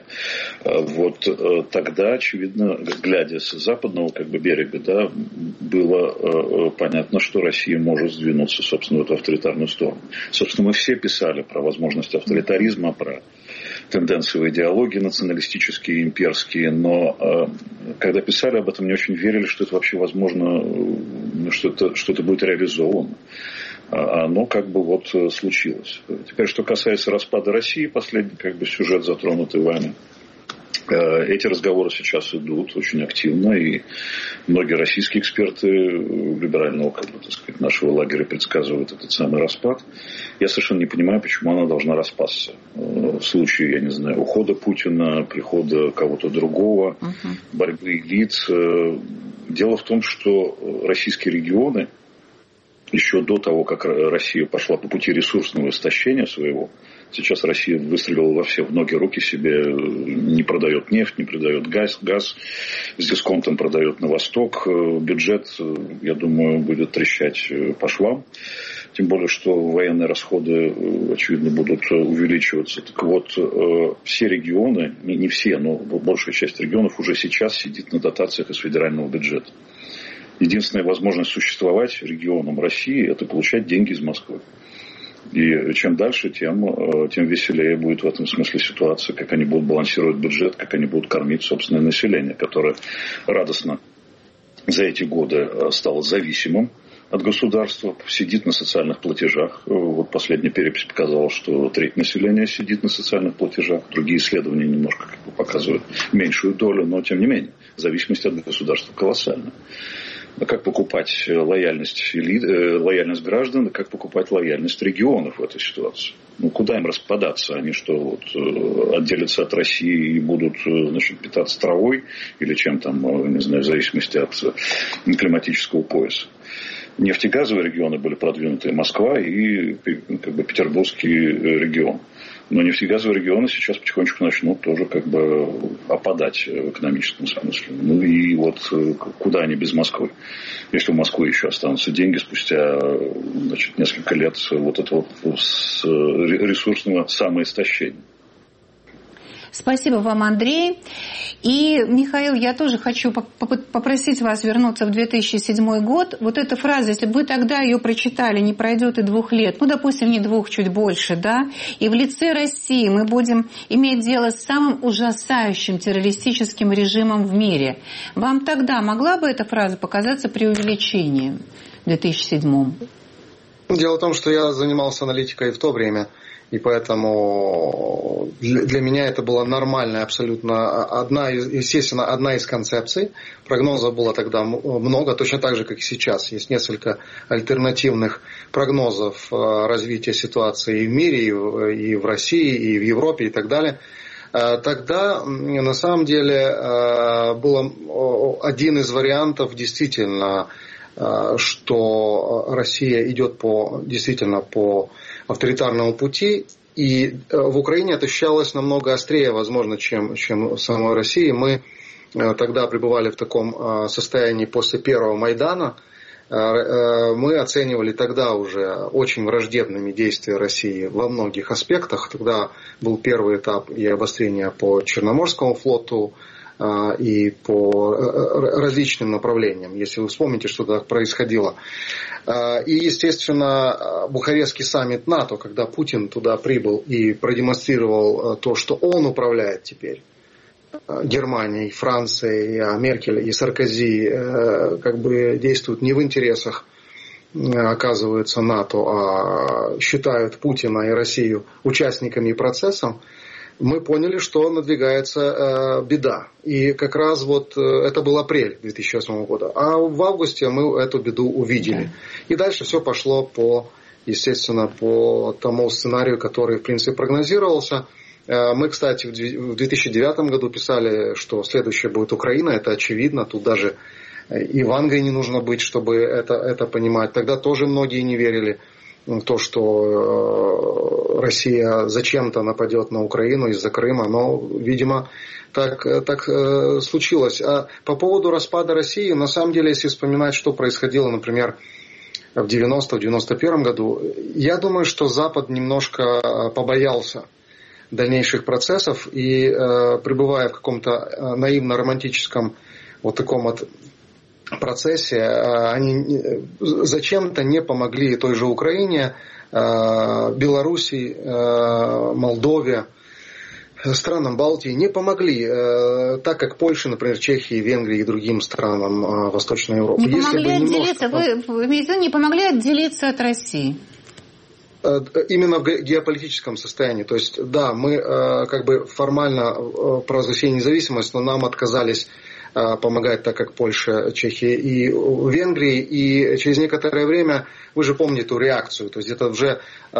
Тогда, очевидно, глядя с западного берега, было понятно, что Россия может сдвинуться, собственно, в эту авторитарную сторону. Собственно, мы все писали про возможность авторитаризма, про тенденции в идеологии националистические, имперские, но когда писали об этом, не очень верили, что это вообще возможно, что это будет реализовано. А оно случилось. Теперь, что касается распада России, последний сюжет, затронутый вами, Эти разговоры сейчас идут очень активно, и многие российские эксперты либерального, нашего лагеря предсказывают этот самый распад. Я совершенно не понимаю, почему она должна распасться. В случае, я не знаю, ухода Путина, прихода кого-то другого, борьбы элит. Дело в том, что российские регионы еще до того, как Россия пошла по пути ресурсного истощения своего, сейчас Россия выстрелила во все, в ноги руки себе, не продает нефть, не продает газ с дисконтом продает на восток. Бюджет, я думаю, будет трещать по швам. Тем более, что военные расходы, очевидно, будут увеличиваться. Так вот, все регионы, не все, но большая часть регионов уже сейчас сидит на дотациях из федерального бюджета. Единственная возможность существовать регионам России – это получать деньги из Москвы. И чем дальше, тем веселее будет в этом смысле ситуация, как они будут балансировать бюджет, как они будут кормить собственное население, которое радостно за эти годы стало зависимым от государства, сидит на социальных платежах. Вот последняя перепись показала, что треть населения сидит на социальных платежах. Другие исследования немножко показывают меньшую долю, но тем не менее зависимость от государства колоссальна. Как покупать лояльность граждан, как покупать лояльность регионов в этой ситуации? Куда им распадаться? Они что, отделятся от России и будут, питаться травой или чем там, не знаю, в зависимости от климатического пояса? Нефтегазовые регионы были продвинуты, Москва и Петербургский регион. Но нефтегазовые регионы сейчас потихонечку начнут тоже опадать в экономическом смысле. И куда они без Москвы? Если у Москвы еще останутся деньги спустя несколько лет этого ресурсного самоистощения. Спасибо вам, Андрей. И, Михаил, я тоже хочу попросить вас вернуться в 2007 год. Вот эта фраза, если бы вы тогда ее прочитали, не пройдет и 2 лет, допустим, не 2, чуть больше, да, и в лице России мы будем иметь дело с самым ужасающим террористическим режимом в мире. Вам тогда могла бы эта фраза показаться преувеличением в 2007? Дело в том, что я занимался аналитикой в то время. И поэтому для меня это была нормальная абсолютно одна из концепций. Прогнозов было тогда много, точно так же, как и сейчас. Есть несколько альтернативных прогнозов развития ситуации и в мире, и в России, и в Европе, и так далее. Тогда, на самом деле, был один из вариантов действительно, что Россия идет действительно по авторитарному пути, и в Украине это ощущалось намного острее, возможно, чем в самой России. Мы тогда пребывали в таком состоянии после первого Майдана. Мы оценивали тогда уже очень враждебными действия России во многих аспектах. Тогда был первый этап и обострения по Черноморскому флоту, и по различным направлениям, если вы вспомните, что так происходило. И, естественно, Бухарестский саммит НАТО, когда Путин туда прибыл и продемонстрировал то, что он управляет теперь Германией, Францией, Меркель и Саркози действуют не в интересах, оказывается, НАТО, а считают Путина и Россию участниками процесса, мы поняли, что надвигается беда. И как раз это был апрель 2008 года. А в августе мы эту беду увидели. И дальше все пошло естественно, по тому сценарию, который, в принципе, прогнозировался. Мы, кстати, в 2009 году писали, что следующее будет Украина. Это очевидно. Тут даже и в Англии не нужно быть, чтобы это понимать. Тогда тоже многие не верили в то, что Россия зачем-то нападет на Украину из-за Крыма. Но, видимо, так случилось. А по поводу распада России, на самом деле, если вспоминать, что происходило, например, в 90-91 году, я думаю, что Запад немножко побоялся дальнейших процессов и, пребывая в каком-то наивно-романтическом таком процессе, они зачем-то не помогли той же Украине, Белоруссии, Молдове, странам Балтии, не помогли, так как Польше, например, Чехии, Венгрии и другим странам Восточной Европы. Не помогли отделиться, вы имеете в виду, не помогли отделиться от России? Именно в геополитическом состоянии. То есть, да, мы как бы формально провозгласили независимость, но нам отказались помогать, так как Польша, Чехия и Венгрии. И через некоторое время, вы же помните эту реакцию, то есть где-то уже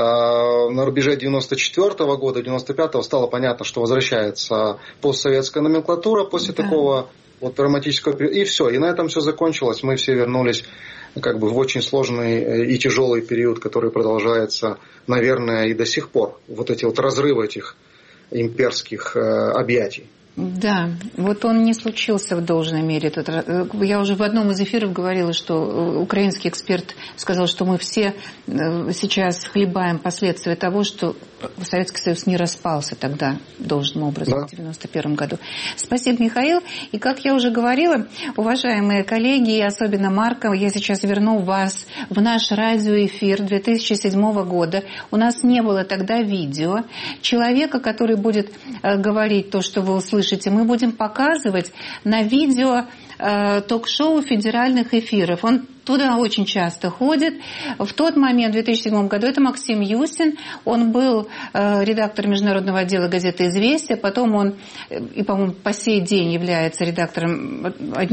на рубеже 94 года, 95-го стало понятно, что возвращается постсоветская номенклатура после такого вот драматического периода. И все, и на этом все закончилось. Мы все вернулись как бы в очень сложный и тяжелый период, который продолжается, наверное, и до сих пор. Вот эти вот разрывы этих имперских объятий. Да, вот он не случился в должной мере. Я уже в одном из эфиров говорила, что украинский эксперт сказал, что мы все сейчас хлебаем последствия того, что Советский Союз не распался тогда должным образом, в 1991 году. Спасибо, Михаил. И как я уже говорила, уважаемые коллеги, и особенно Марко, я сейчас верну вас в наш радиоэфир 2007 года. У нас не было тогда видео. Человека, который будет говорить то, что вы услышите, мы будем показывать на видео ток-шоу федеральных эфиров. Он туда очень часто ходит. В тот момент, в 2007 году, это Максим Юсин. Он был редактором международного отдела газеты «Известия». Потом он, и, по-моему, по сей день является редактором,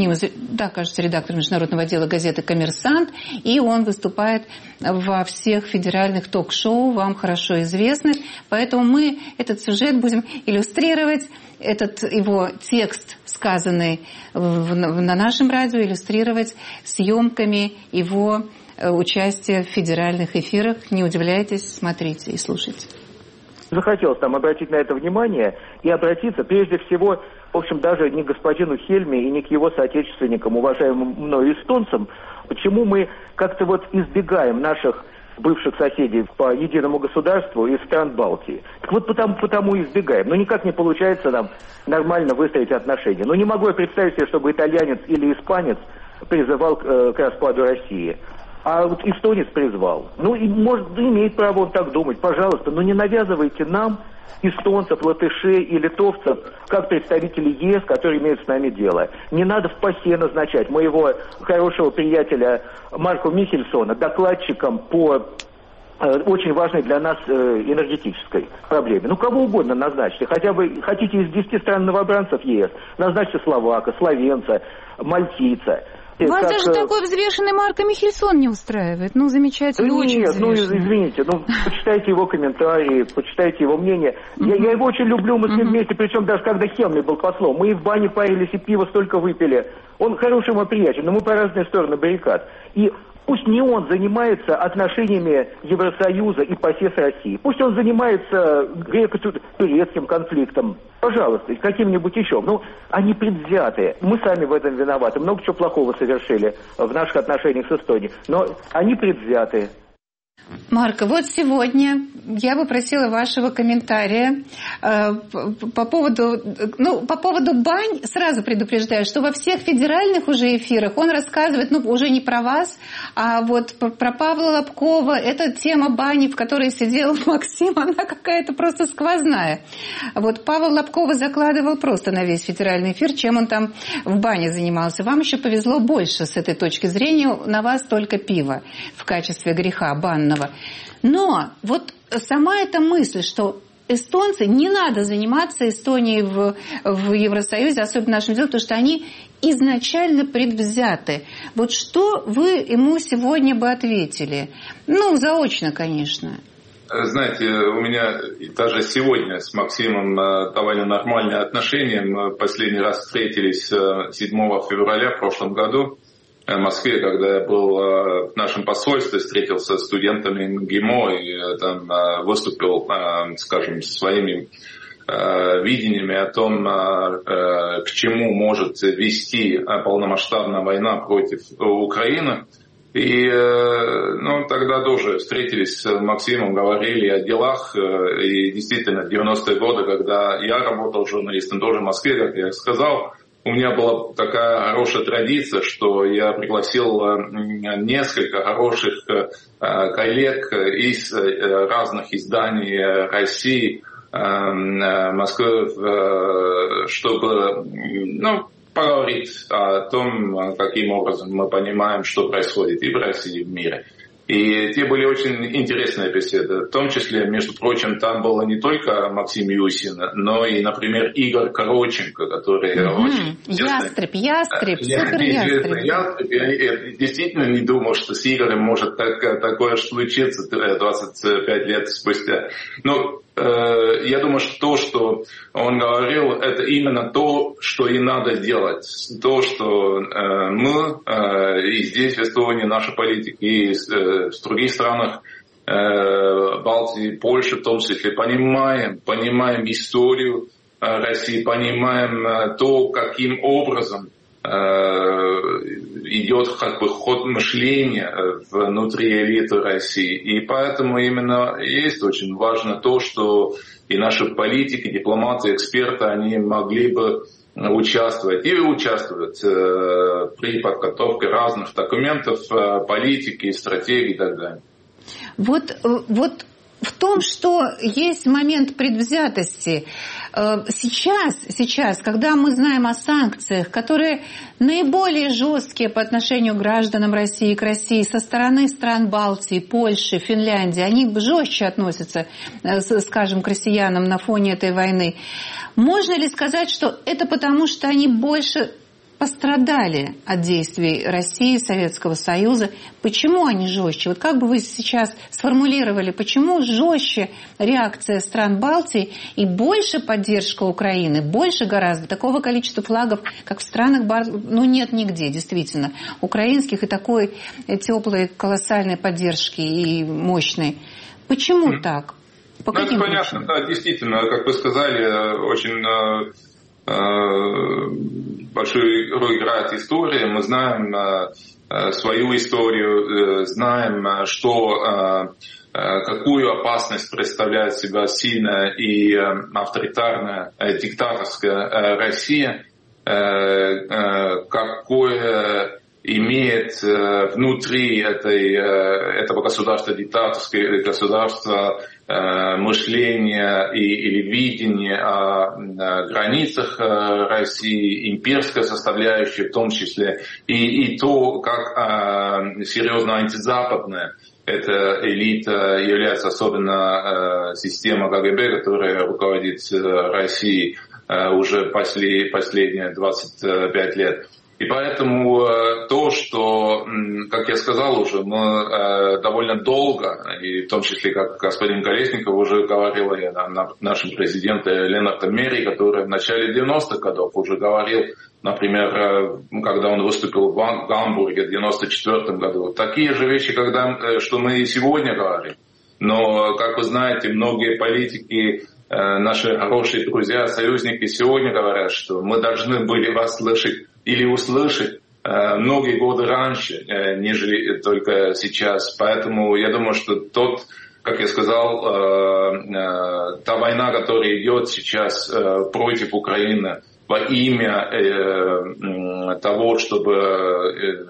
редактором международного отдела газеты «Коммерсант». И он выступает во всех федеральных ток-шоу, вам хорошо известных. Поэтому мы этот сюжет будем иллюстрировать, этот его текст, сказанный на нашем радио, иллюстрировать съемками его участия в федеральных эфирах. Не удивляйтесь, смотрите и слушайте. Захотелось нам обратить на это внимание и обратиться прежде всего, в общем, даже не к господину Хельме и не к его соотечественникам, уважаемым мною эстонцам, почему мы как-то вот избегаем наших бывших соседей по единому государству из стран Балтии. Так вот потому и избегаем. Но никак не получается нам нормально выстроить отношения. Но не могу я представить себе, чтобы итальянец или испанец призывал к распаду России. А вот эстонец призвал. Ну, и, может, имеет право он так думать. Пожалуйста, но не навязывайте нам, эстонцев, латышей и литовцев, как представителей ЕС, которые имеют с нами дело. Не надо в ПАСЕ назначать моего хорошего приятеля Марко Михельсона докладчиком по очень важной для нас энергетической проблеме. Ну, кого угодно назначьте. Хотя бы хотите из 10 стран новобранцев ЕС, назначьте словака, словенца, мальтийца. Вас даже такой взвешенный Марко Михельсон не устраивает. Ну, замечательно, да очень нет, взвешенный. Извините, почитайте его комментарии, почитайте его мнение. Я его очень люблю, мы с ним вместе, причем даже когда Хельме был послом. Мы и в бане парились, и пиво столько выпили. Он хороший мой приятель, но мы по разные стороны баррикад. И пусть не он занимается отношениями Евросоюза и ПАСЕ с Россией. Пусть он занимается греко-турецким конфликтом. Пожалуйста, каким-нибудь еще. Ну, они предвзятые. Мы сами в этом виноваты. Много чего плохого совершили в наших отношениях с Эстонией. Но они предвзятые. Марко, вот сегодня я бы просила вашего комментария по поводу бань. Сразу предупреждаю, что во всех федеральных уже эфирах он рассказывает, уже не про вас, а вот про Павла Лобкова. Эта тема бани, в которой сидел Максим, она какая-то просто сквозная. Вот Павел Лобкова закладывал просто на весь федеральный эфир, чем он там в бане занимался. Вам еще повезло больше с этой точки зрения. На вас только пиво в качестве греха банного. Но вот сама эта мысль, что эстонцы, не надо заниматься Эстонией в Евросоюзе, особенно нашим делом, потому что они изначально предвзяты. Вот что вы ему сегодня бы ответили? Заочно, конечно. Знаете, у меня даже сегодня с Максимом довольно нормальные отношения. Мы последний раз встретились 7 февраля в прошлом году в Москве, когда я был в нашем посольстве, встретился с студентами МГИМО и там выступил, скажем, своими видениями о том, к чему может вести полномасштабная война против Украины. И тогда тоже встретились с Максимом, говорили о делах. И действительно, в 90-е годы, когда я работал журналистом тоже в Москве, как я сказал, у меня была такая хорошая традиция, что я пригласил несколько хороших коллег из разных изданий России, Москвы, чтобы поговорить о том, каким образом мы понимаем, что происходит и в России, и в мире. И те были очень интересные беседы. В том числе, между прочим, там было не только Максим Юсин, но и, например, Игорь Короченко, который очень... Ястреб, супер ястреб. Я действительно не думал, что с Игорем может такое случиться 25 лет спустя. Но я думаю, что то, что он говорил, это именно то, что и надо делать. То, что мы и здесь, в Эстонии, наши политики, и в других странах Балтии, Польши в том числе, понимаем историю России, понимаем то, каким образом идет ход мышления внутри элиты России. И поэтому именно есть очень важно то, что и наши политики, дипломаты, эксперты, они могли бы участвовать или участвуют при подготовке разных документов, политики, стратегий и так далее. Вот в том, что есть момент предвзятости. Сейчас, когда мы знаем о санкциях, которые наиболее жесткие по отношению к гражданам России, к России со стороны стран Балтии, Польши, Финляндии, они жестче относятся, скажем, к россиянам на фоне этой войны. Можно ли сказать, что это потому, что они больше пострадали от действий России, Советского Союза? Почему они жестче? Вот как бы вы сейчас сформулировали, почему жестче реакция стран Балтии и больше поддержка Украины, больше гораздо такого количества флагов, как в странах Балтии, нет нигде, действительно, украинских и такой теплой, колоссальной поддержки и мощной. Почему так? По каким это понятно, да, действительно, как вы сказали, очень большую роль играет история. Мы знаем свою историю, знаем, какую опасность представляет себя сильная и авторитарная диктаторская Россия, какое имеет внутри этого государства, диктаторского государства, мышление или видение о границах России, имперская составляющая в том числе, и то, как серьезно антизападная эта элита является, особенно система КГБ, которая руководит Россией уже последние 25 лет. И поэтому то, что, как я сказал уже, мы довольно долго, и в том числе, как господин Колесников уже говорил, и нашим президентом Ленартом Мери, который в начале 90-х годов уже говорил, например, когда он выступил в Гамбурге в 94 году, такие же вещи, что мы и сегодня говорим. Но, как вы знаете, многие политики, наши хорошие друзья, союзники сегодня говорят, что мы должны были вас слышать или услышать многие годы раньше, нежели только сейчас. Поэтому я думаю, что как я сказал, та война, которая идет сейчас против Украины во имя того, чтобы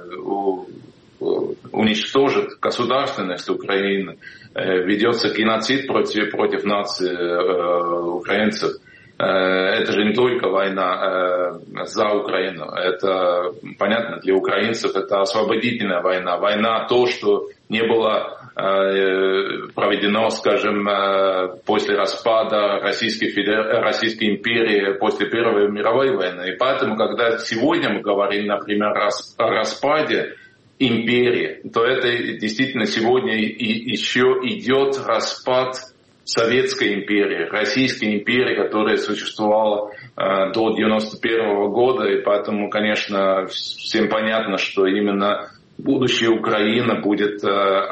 уничтожить государственность Украины, ведется геноцид против нации украинцев. Это же не только война за Украину. Это, понятно, для украинцев это освободительная война. Война то, что не было проведено, скажем, после распада Российской империи, после Первой мировой войны. И поэтому, когда сегодня мы говорим, например, о распаде империи, то это действительно сегодня еще идет распад Советской империи, Российской империи, которая существовала до 1991 года, и поэтому, конечно, всем понятно, что именно будущее Украины будет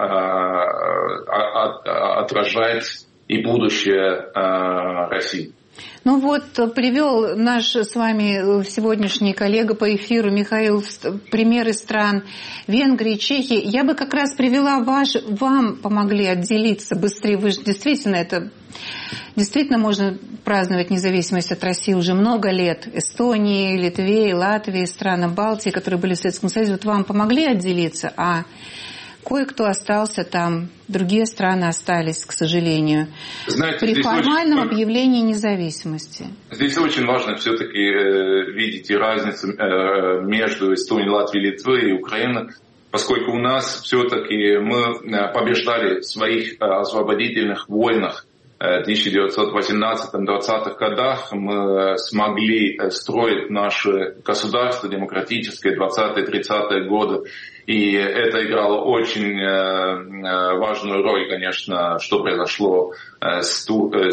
отражать и будущее России. Ну вот, привел наш с вами сегодняшний коллега по эфиру Михаил примеры стран Венгрии, Чехии. Я бы как раз привела вам помогли отделиться быстрее. Вы же действительно можно праздновать независимость от России уже много лет. Эстонии, Литве, Латвии, странам Балтии, которые были в Советском Союзе. Вот вам помогли отделиться, а кое-кто остался там, другие страны остались, к сожалению, знаете, при формальном объявлении независимости. Здесь очень важно все-таки видеть и разницу между Эстонией, Латвией, Литвой и Украиной. поскольку у нас все-таки мы побеждали в своих освободительных войнах в 1918-20-х годах, мы смогли строить наше государство демократическое 20-30-е годы. И это играло очень важную роль, конечно, что произошло с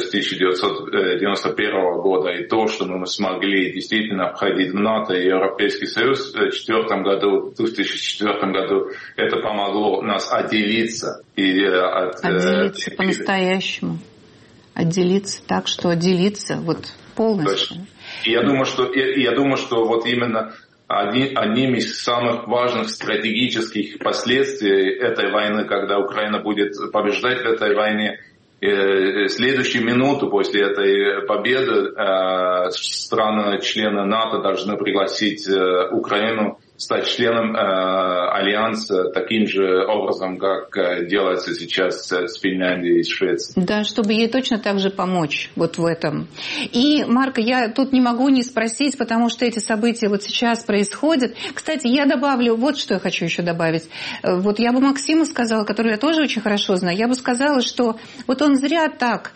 1991 года. И то, что мы смогли действительно входить в НАТО и Европейский Союз в 2004 году, это помогло нас отделиться. Отделиться по-настоящему. Отделиться так, что отделиться вот полностью. И я думаю, что вот именно одним из самых важных стратегических последствий этой войны, когда Украина будет побеждать в этой войне, следующую минуту после этой победы страны-члены НАТО должны пригласить Украину стать членом Альянса таким же образом, как делается сейчас с Финляндией и Швецией. Да, чтобы ей точно так же помочь вот в этом. И, Марко, я тут не могу не спросить, потому что эти события вот сейчас происходят. Кстати, я добавлю, вот что я хочу еще добавить. Вот я бы Максиму сказала, которую я тоже очень хорошо знаю, я бы сказала, что вот он зря так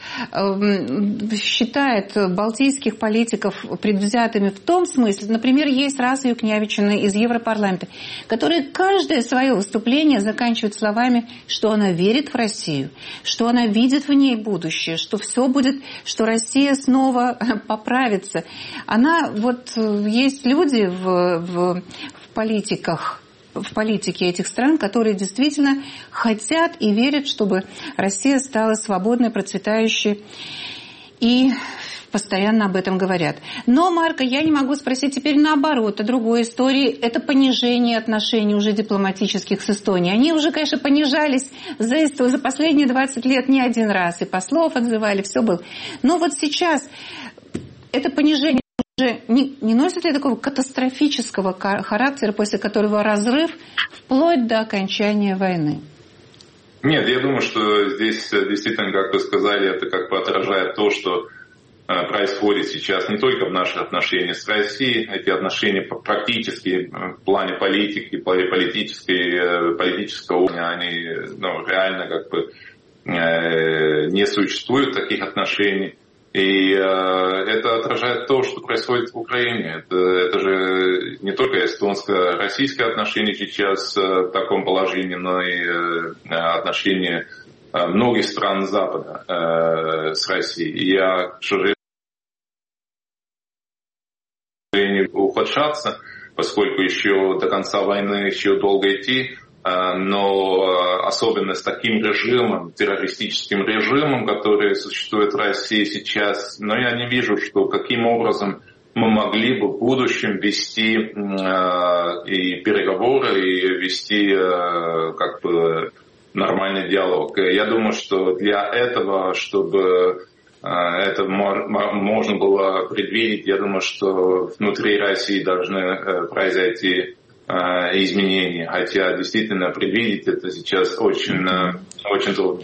считает балтийских политиков предвзятыми в том смысле, например, есть Раса Юкнявичина из Европарламента, которая каждое свое выступление заканчивает словами, что она верит в Россию, что она видит в ней будущее, что все будет, что Россия снова поправится. Она, вот есть люди в политиках, в политике этих стран, которые действительно хотят и верят, чтобы Россия стала свободной, процветающей, и постоянно об этом говорят. Но, Марко, я не могу спросить теперь наоборот, о другой истории. Это понижение отношений уже дипломатических с Эстонией. Они уже, конечно, понижались за последние 20 лет не один раз. И послов отзывали, все было. Но вот сейчас это понижение уже не носит ли такого катастрофического характера, после которого разрыв вплоть до окончания войны? Нет, я думаю, что здесь действительно, как вы сказали, это как бы отражает то, что происходит сейчас не только в наших отношениях с Россией, эти отношения практически в плане политики, политического уровня, они реально как бы не существует таких отношений. И это отражает то, что происходит в Украине. Это же не только эстонско-российские отношения сейчас в таком положении, но и отношения многих стран Запада с Россией. Я, к сожалению, ухудшаться, поскольку еще до конца войны еще долго идти, но особенно с таким режимом, террористическим режимом, который существует в России сейчас, но я не вижу, что каким образом мы могли бы в будущем вести и переговоры, и вести как бы нормальный диалог. Я думаю, что для этого, чтобы это можно было предвидеть, я думаю, что внутри России должны произойти изменения. Хотя действительно предвидеть это сейчас очень трудно.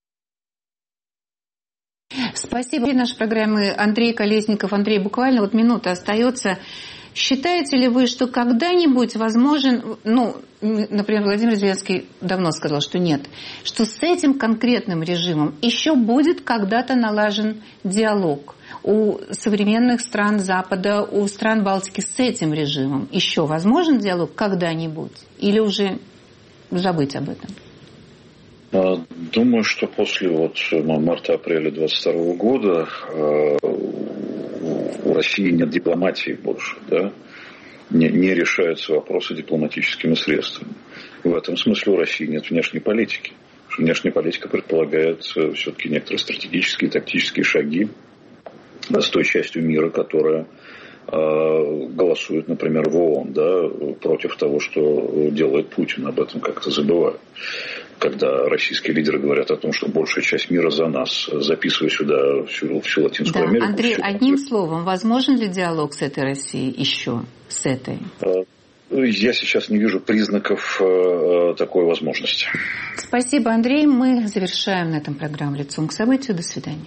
Спасибо. В нашей программе Андрей Колесников. Андрей, буквально вот минута остается. Считаете ли вы, что когда-нибудь возможен, например, Владимир Зеленский давно сказал, что нет, что с этим конкретным режимом еще будет когда-то налажен диалог у современных стран Запада, у стран Балтики с этим режимом? Еще возможен диалог когда-нибудь? Или уже забыть об этом? Думаю, что после марта-апреля 2022 года у России нет дипломатии больше, да? Не решаются вопросы дипломатическими средствами. В этом смысле у России нет внешней политики. Внешняя политика предполагает все-таки некоторые стратегические, тактические шаги с той частью мира, которая голосует, например, в ООН, да, против того, что делает Путин. Об этом как-то забывают. Когда российские лидеры говорят о том, что большая часть мира за нас, записывая сюда всю Латинскую Америку. Андрей, одним словом, возможен ли диалог с этой Россией еще, с этой? Я сейчас не вижу признаков такой возможности. Спасибо, Андрей. Мы завершаем на этом программу «Лицом к событию». До свидания.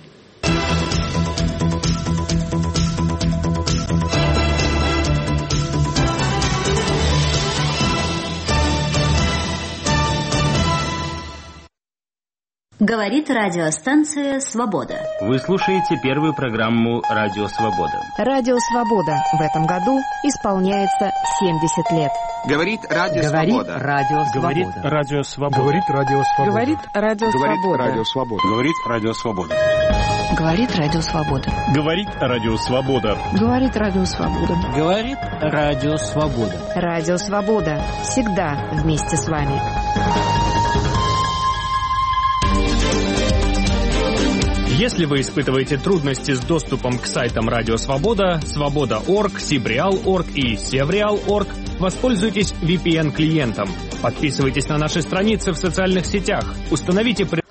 Говорит радиостанция «Свобода». Вы слушаете первую программу «Радио Свобода». Радио «Свобода» в этом году исполняется 70 лет. Говорит Радио Свобода. Говорит Радио Свобода. Говорит Радио Свобода. Говорит Радио Свобода. Говорит Радио Свобода. Говорит Радио Свобода. Говорит Радио Свобода. Говорит Радио Свобода. Говорит Радио Свобода. Радио Свобода. Всегда вместе с вами. Если вы испытываете трудности с доступом к сайтам Радио Свобода, Свобода.орг, Сибреал.орг и Севреал.орг, воспользуйтесь VPN-клиентом. Подписывайтесь на наши страницы в социальных сетях. Установите